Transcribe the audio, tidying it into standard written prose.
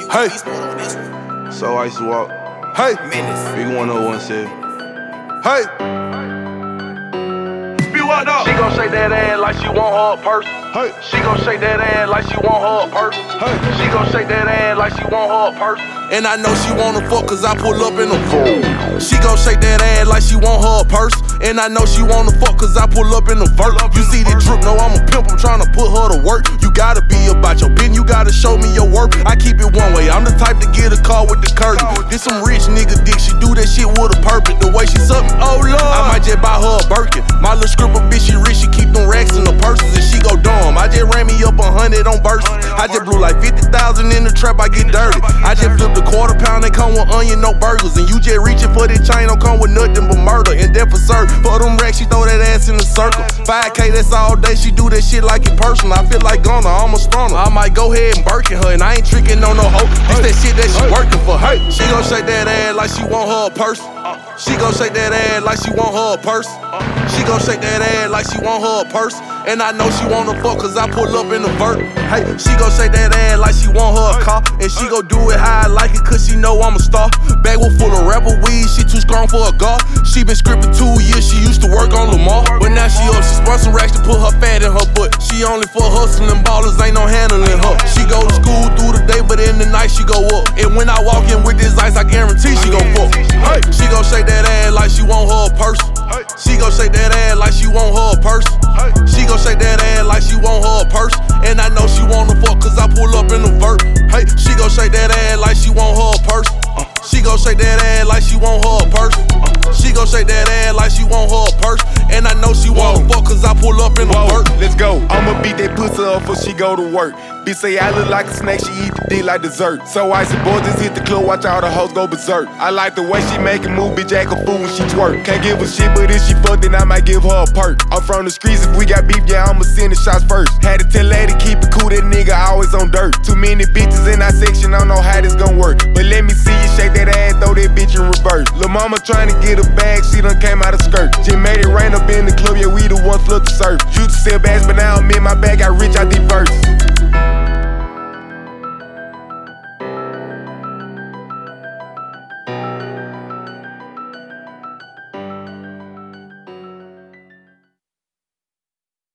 Hey. So I used to walk. Hey. Big 1017. Hey. She gon' shake that ass like she want her purse. Hey. She gon' shake that ass like she want her purse. Hey. She gon' shake that ass like she want her purse. And I know she wanna fuck cause I pull up in a Vert. She gon' shake that ass like she want her purse. And I know she wanna fuck cause I pull up in a Vert. You see the drip, know I'm a pimp, I'm tryna put her to work. You gotta be about your business, you gotta show me your work. I keep it one way, I'm the type to get a car with the curtain. This some rich nigga dick, she do that shit with a purpose. The way she suck me, oh lord, I might just buy her a Birkin. My little scribble bitch, she rich, she keep them racks in the purses and she go dumb. I just ran me up 100 on bursts. I just blew like 50,000 in the trap, I get dirty. I just flipped a quarter pound, they come with onion, no burgers. And you just reaching for this chain, don't come with nothing but murder. And death for certain, for them racks, she throw that ass in the circle. 5K, that's all day, she do that shit like in person. I feel like Gunna, I'm a stunner. I might go ahead and Birkin her, and I ain't tricking on no hoe. This that shit that she working for. Hey, she gon' shake that ass like she want her a purse. She gon' shake that ass like she want her a purse. She gon' shake that ass like she want her a purse. And I know she wanna fuck cause I pull up in a Vert. Hey, she gon' shake that ass like she want her a car. And she gon' do it how I like it cause she know I'm a star. Bag full of rapper weed, she too strong for a golf. She been scripting 2 years, she used to work on Lamar. But now she up, she spun some racks to put her fat in her butt. She only for hustling ballers, ain't no handling her. She go to school through the day, but in the night she go up. And when I walk in with this ice, I guarantee she gon' fuck. Hey, she gon' shake that ass like she want her a purse. She gon' shake that ass like she want her a purse. She gon' shake that ass like she want her a purse. And I know she wanna fuck cause I pull up in a Vert. Hey, she gon' shake that ass like she want her a purse. She gon' shake that ass like she want her a purse. She gon' shake that ass like she want her a purse. And I know she wanna fuck cause I pull up in a Vert. Let's go. I'ma beat that pussy up before she go to work. Bitch say I look like a snake, she eat the dick like dessert. So I said, boys, just hit the club, watch all the hoes go berserk. I like the way she make it move, bitch, act a fool when she twerk. Can't give a shit, but if she fuck, then I might give her a perk. I'm from the streets, if we got beef, yeah, I'ma send the shots first. Had to tell lady, keep it cool, that nigga always on dirt. Too many bitches in our section, I don't know how this gon' work. But let me see you shake that ass, throw that bitch in reverse. Lil' mama tryna get a bag, she done came out of skirt. Just made it rain up in the club, yeah, we the one flip to surf. Used to sell bags, but now I'm in my bag, got rich out these verses.